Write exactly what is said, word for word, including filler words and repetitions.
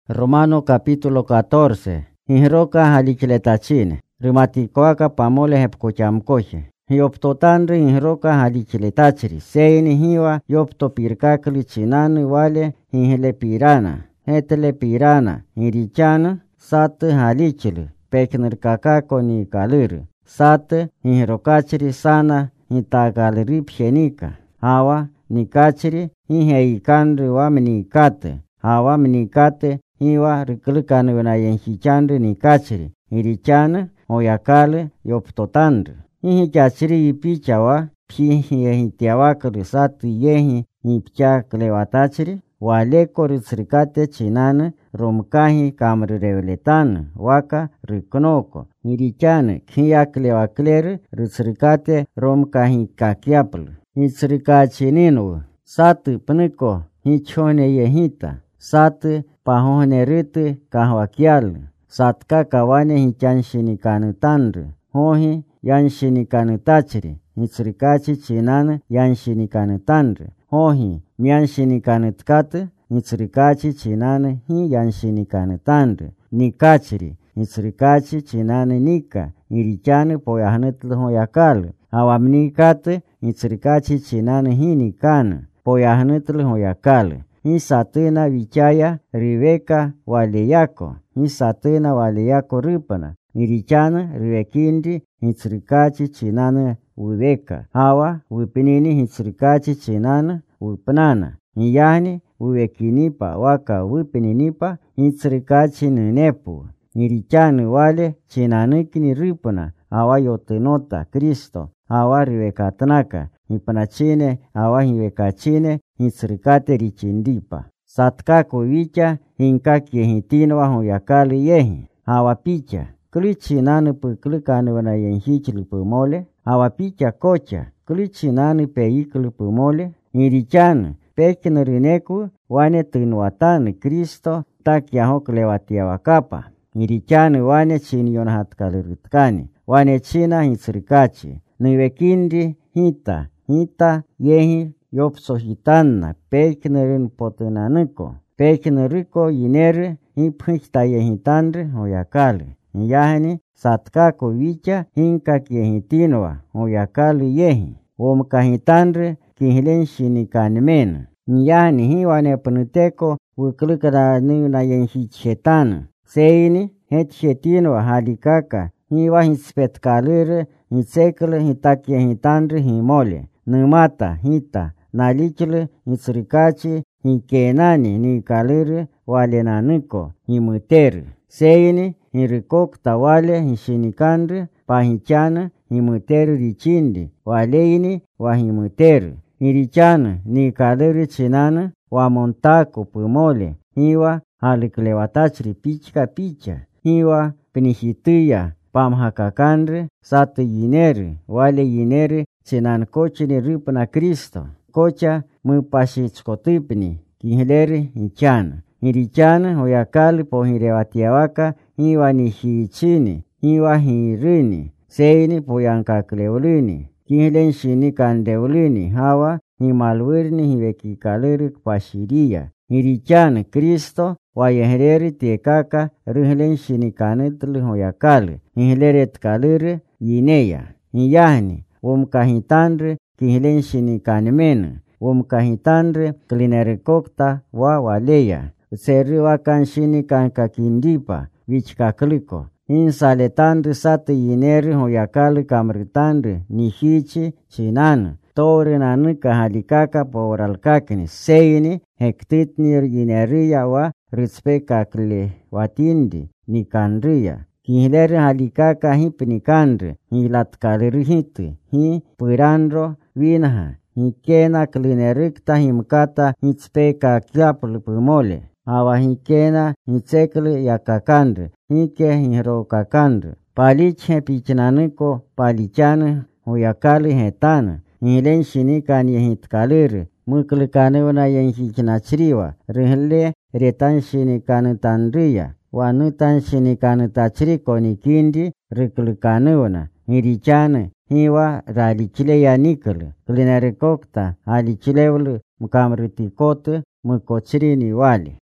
Romano capítulo catorce. Hinroka halichiletachine. Rimatikoaka pamole hepkochamkoche. Hioptotandri hinroka halichiletachiri. Seini hiwa yopto pirkakli chinani wale hinhele pirana. Hetele pirana. Hirichana sat halichili. Pekner kakako ni kalir. Sat hinrokachiri sana hitagalri pshenika. Hawa nikachiri hinheikandri wamenikate. Hawa menikate hiwa riklikane wana yenshichandri nikachiri. Hirichana oyakale yoptotandri. Hihi chachiri ipichawa phi yehitiawakri satu yehi hipcha klewatachiri. Waleko ritsrikate chinane romkahi kamri reveletana waka riknoko. Hirichane kia klewakleri ritsrikate romkahi kakiapl. Hitsrikachininu satu pniko hichone yehita. Satu pahone rite kahwakial. Satka kawane hichanshinikanu hohi yanshinikanu tachiri. Hitsrikachi chinane yanshinikanu tandre. Hohi mianshinikanu tkate. Hitsrikachi chinane hi yanshinikanu tandre. Nikachiri. Hitsrikachi chinane nika. Hirichane poyahanetl hoyakal. Awamnikate. Hitsrikachi chinane hi nikana. Poyahanetl hoyakal. Hisatena vichaya riveka waleyako. Hisatena waleyako ripana. Irichana rivekindi hitsrikachi chinana uveka. Hawa wipinini hitsrikachi chinana upanana. Iyani uvekinipa waka wipininipa hitsrikachi ninepu. Irichani wale chinanukini ripana. Hawa yotenota Kristo. Hawa rivekatanaka. Hipanachine hawa hiwekachine hitsrikate richindipa. Satkako vicha hinkaki hitino huyakali yehi. Hawa picha. Kulichinani puklikani wana yenhichili pumole. Hawa picha kocha. Kulichinani peikili pumole. Hirichani pekina rineku wane tunwatani Kristo takia hoklewatia wakapa. Hirichani wane chini yona hatkalirutkani. Wane china hitsrikachi. Niwekindi hita. Hita yehi yopsohitana peknerin potenaniko. Pekneriko yinere hipchta yehitandre hoyakale. Yahani satkako vicha hinkak yehitinwa hoyakale yehi. Omkahitandre kihilen shinikanmen. Yahani hiwane panuteko wiklikada nuna yenhichetana. Seini hetchetinwa halikaka. Hiwa hispetkalere hitsekle hitakie hitandre himole. Numata hita nalichile hitsrikachi hikenani ni kalere wale naniko himutere. Seini hirikok tawale hishinikandre pahichana himutere richindi waleini wa himutere. Hirichana ni kalere chinana wa montako pumole. Hiwa haliklewatachri pichka picha. Hiwa pinihituya pamhakakandre satu yinere wale yinere chinan kochini ripna Kristo. Kocha mupashichkotipni kihileri hichana. Hirichana hoyakali po hirewatiawaka hiwa ni hiichini hiwa hiirini. Seini po yankakleulini. Kihilen shinikandeulini hawa himalwirni hiwekikaleri pashiria. Hirichana Kristo wayehereri tekaka rihilen shinikanetli hoyakali. Hihileret kalire yineya. Hiyahni womkahitandre kihilen shinikanmena. Womkahitandre klinerikokta wa waleya. Seri wakan shinikankakindipa vichkakliko. Hinsaletandre sate yineri hoyakali kamritandre nihichi chinana. Tore nanuka halikaka poralkakni. Seini hektitnir yineria wa ritspekakle watindi nikandria. Kihileri halikaka hipinikandre. Hilatkalirihiti. Hi pirandro vinaha. Hikena klinerikta himkata hitspeka kiapul pumole. Hawa hikena hitsekle yakakandre. Hike hirokakandre. Paliche pichinaniko palichane huyakali hetana. Hilen shinikan yehitkalire. Muklikane wana yenhichinachriwa. Rihile retan shinikan tandria. Wanutan shinikan tachriko nikindi riklikane wana. Hirichane hiwa ralichile ya nikle. Klinerikokta halichilevlu mkamritikote mkochirini wale.